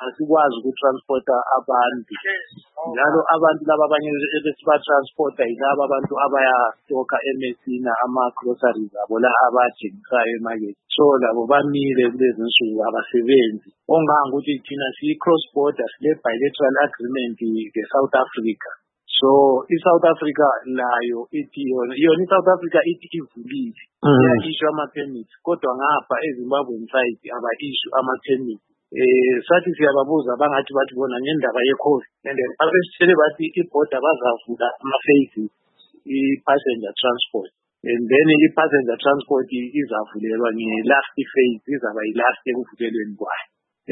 asikwazi ukutransporta abantu njalo abantu laba abanye ebesibatransporta yilaba abantu abayastoka eMessina ama-groceries abo la abathengisayo emakethe. So labo bamile kulezi nsuku abasebenzi. Ongangokuthi thina siyi-cross border sile-bilateral agreement nge-South Africa. So i-South Africa layo ithi yona i-South Africa ithi ivulile iya-issue ama-permits kodwa ngapha eZimbabwe side aba-issue ama-permits. Sathi siyababuza bangathi bathi bona ngendaba ye-COVID and abesitshele bathi i-border bazavula ama-phases i-passenger transport and then i-passenger transport izavulelwa nge-last phase izaba yi-last ekuvulelweni kwayo.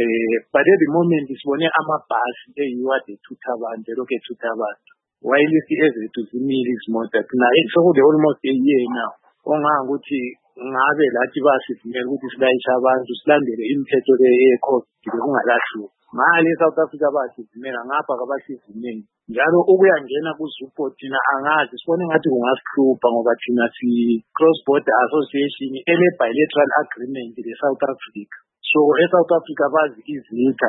But at the moment sibone amabhasi eyiwo ade thutha abantu elokhu ethutha abantu while ezethu zimile izimota naye sokule almost a year now. Ongangokuthi ngabe lathi basivumela ukuthi silayishe abantu silandele imithetho ye-COVID kungalahluki. Ngale South Africa basivumela ngapha kabasivumeli njalo ukuyangena kuZUPO thina angazi sibone ngathi kungasihlupha ngoba thina si-cross border association ele-bilateral agreement le-South Africa. So e-South Africa bazi izitha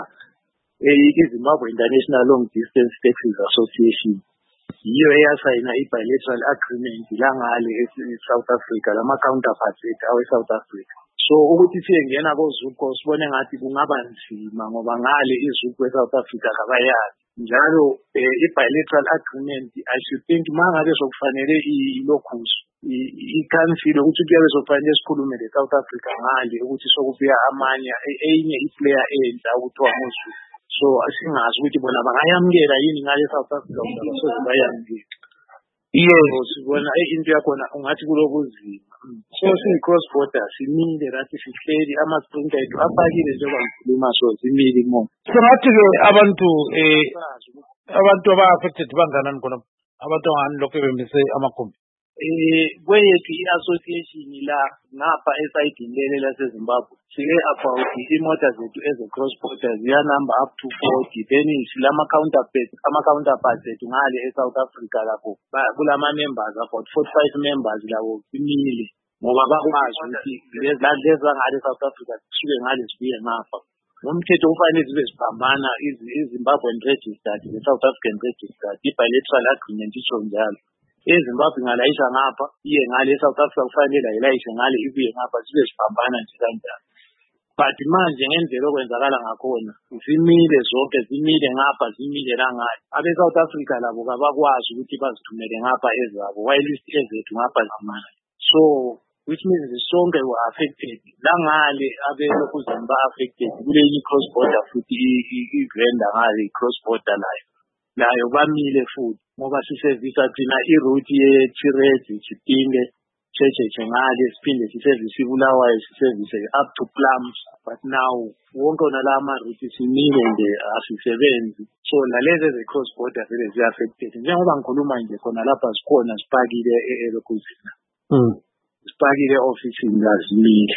iZimbabwe International Long Distance Taxis Association yiyo eyasayina i-bilateral agreement langale e-South Africa lama-counterparts ethu awe-South Africa. So ukuthi siyengena koZUPO sibone ngathi kungaba nzima ngoba ngale iZUPO e-South Africa kabayazi njalo i-bilateral agreement I should think mangabe sokufanele ilokhuzo i-council ukuthi kuyabe sokufanele sikhulume le-South Africa ngale ukuthi sokubuya amanye enye i-player entsha ukuthiwa ngoZUPO. So asingazi ukuthi bona bangayamukela yini ngale South Africa ngoba soze bayamukela. Yebo sibona into yakhona ungathi kulokuzima. So siyi-cross border simile rathi sihleli ama-sprinter ethu apakile njengoba ngikhuluma so zimile mo. Sengathi-ke abantu aba-affected banganani khona abantu angani lokhu bemise amagumbi? Kweyethu i-association la ngapha esayidini leli laseZimbabwe sike about imota zethu eze-cross border ziyanumber up to 40 then ama-counterparts ethu ngale e-South Africa lapho kulama-members about 45 members labo simile ngoba bakwazi ukuthi lezi ngale South Africa zisuke ngale zibuye ngapha. Ngomthetho kufanele zibe ziphambana i-Zimbabwean registered ne-South African registered i-bilateral agreement isho njalo. eZimbabwe ingalayisha ngapha iye ngale eSouth Africa kufanele ayilayishe ngale ibuye ngapha sibe siphambana nje kanjalo. But manje ngendlela okwenzakala ngakhona zimile zonke zimile ngapha zimile la ngale abe-South Africa labo kabakwazi ukuthi bazithumele ngapha ezabo while ezethu ngapha zamanje. So which means sonke were affected la ngale abelokhu ba-affected kule i-cross border futhi i-vendor ngale i-cross border layo bamile futhi ngoba sisevisa thina iroute ye-Tirezi Chipinge Cheche ngale siphinde sisevise iBulawayo sisevise up to Plums but now wonke nalama route simile nje asisebenzi. So lalezi ze-cross border vele zi-affected njengoba ngikhuluma nje khona lapha sikhona sipakile eLokuzina sipakile ofisini lazimile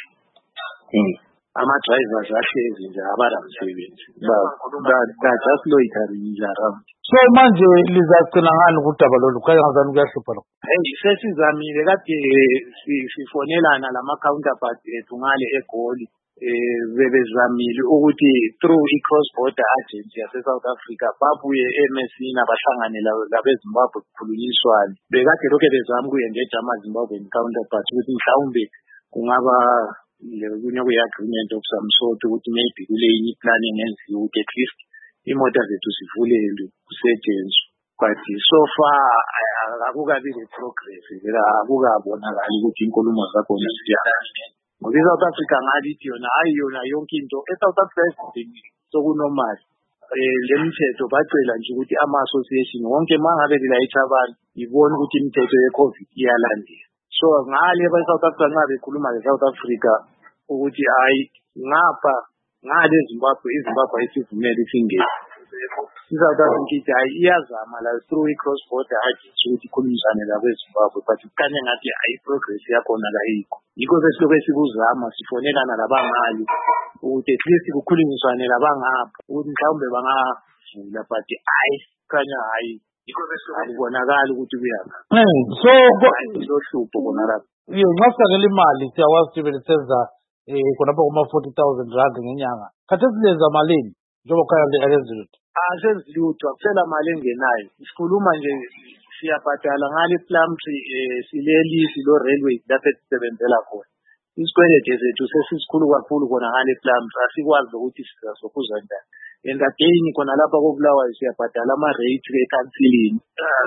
ama-drivers ahlezi nje abalamsebenzi just loitering nje around. So manje lizagcina ngani kudaba lolu kangazani kuyahlupha lo? Sesizamile kade sifonelana lama-counterpart ethu ngale eGoli bebezamile ukuthi through i-cross border agency yase-South Africa babuye eMessina bahlangane labeZimbabwe kukhulunyiswane. Bekade lokhu bezama ukuyengeja ama-Zimbabwean counterparts ukuthi mhlawumbe kungaba kunye kwi-agreement of some sort ukuthi maybe kule yinye plan engenziwa ukuthi at least imota zethu zivulelwe kusetshenzwe. But so far akukabi le-progress akukabonakali ukuthi inkulumo zakhona ziyahamba ngoba i-South Africa ngalithi yona hayi yona yonke into e-South Africa sokunormal le mithetho bacela nje ukuthi ama-association wonke mangabe lilayitha abantu ibone ukuthi imithetho ye-COVID iyalandela. So ngale e-South Africa nxa bekhuluma le-South Africa ukuthi hayi ngapha ngale iZimbabwe ayisivumeli isingene i-South Africa ithi hayi iyazama la through i-cross border agency ukuthi ikhulumisane labeZimbabwe but kanye ngathi hayi progress yakhona la yikho. Yikho sesilokhu sikuzama sifonelana labangale ukuthi at least kukhulumiswane labangapha ukuthi mhlawumbe bangavula but hayi kanya hayi akubonakali ukuthi kuyanga. So lohlupho khona lapha. Nxa sikhangela imali siyakwazi ukuthi besenza khonapho kuma-40,000 rand ngenyanga khathesi lenza malini njengoba ukhaya nje akenzi lutho. Asenzi lutho, akusela mali engenayo. Sikhuluma nje siyabhadala ngale Plumtree silelisi lo railway lapho esisebenzela khona. Isikwelede sethu sesikhulu kakhulu khona ngale Plumtree, asikwazi ukuthi sizasokuza njani. And again khona lapha koBulawayo siyabhadala ama-rate ekansilini.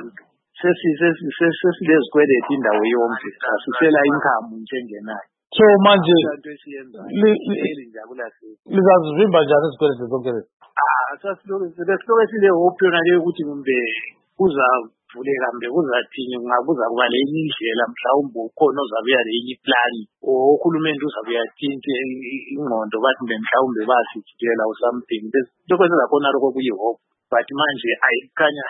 Sesilezikwelede indawo yonke, asisela income nje engenayo. So manje linjabula lizazivimba njani izikwelede zonke lezi? Sasiloke sile hope yona leyo ukuthi kumbe kuzavuleka, mbe kuzathini, kungabuza kuba lenye indlela mhlawumbe ukhona ozabuya lenye iplani, ohulumende uzabuya thinti ingqondo bathi mbe mhlawumbe basitshela or something. Lokho sezakhona lokho kuyi-hope, but manje ayikhanya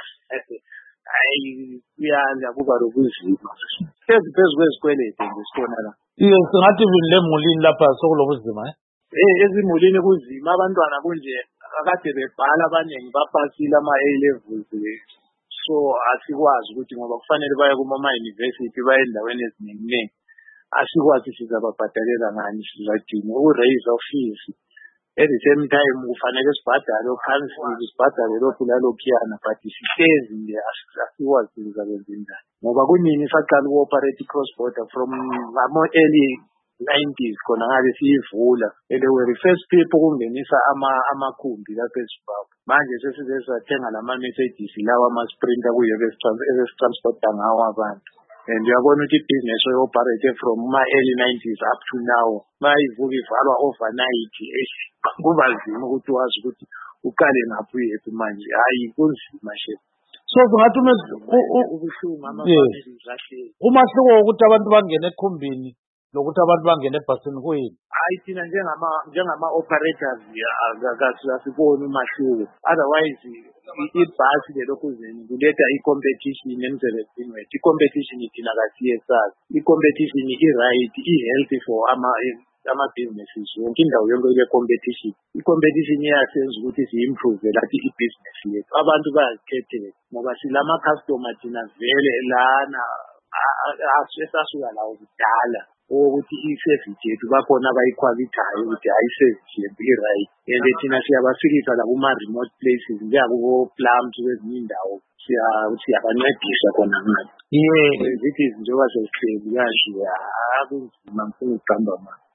kuyanda kuba lokuzima. Phezu kwezikwelede nje sibona la. Iye, singathi le mulini lapha sokulobuzima ezimulini kuzima, abantwana kunje akade bebhala abaningi bapasile ama-A-levels, so asikwazi ukuthi ngoba kufanele baye kuma-university baye endaweni eziningi, asikwazi sizababhadalela ngani, sizathini ukuraise fees. At the same time kufanele sibhadale okhansili, sibhadale lokhu lalokhuyana, but sihlezi nje asikwazi sizakwenza njani ngoba kunini saqala uku-operate i-cross border from early 90s khona ngabe siyivula, and they were the first people ukungenisa amakhumbi lapha eZimbabwe. Manje sesize sathenga lama-Mercedes lawa ama-Sprinter kuyo ebesitransporta ngawo abantu, and uyabona ukuthi ibhizinesi oyi-operate from ma-early 90s up to now mayivuka ivalwa overnight. Kuba nzima ukuthi wazi ukuthi uqale ngaphi uyephi manje, hayi kunzima she. So singathi ubuhlungu ama-families ahleli. Umahluko wokuthi abantu bangene ekhumbini lokuthi abantu bangene ebhasini kuyini? Hayi thina njengama-operators asiboni umahluko. Otherwise ibhasi lelokhuzeni kuletha i-competition emsebenzini wethu. I-competition thina kasiyesazi. I-competition i-right, i-healthy for ama-businesses. Yonke indawo yonke ile-competition. I-competition iyasenza ukuthi si-improve lathi i-business yethu. Abantu bayazikhethela ngoba silama-customer thina vele lana esasuka lawo kudala ukuthi i-service yethu bakhona abayikhwabithayo ukuthi hayi i-service yethu i-right, and thina siyabafikisa la kuma-remote places njengakubo-Plumtree kwezinye indawo siyabancedisa khona ngani. Zithi njengoba sesihleli kahle akunzima ngifuna ukuqamba manje.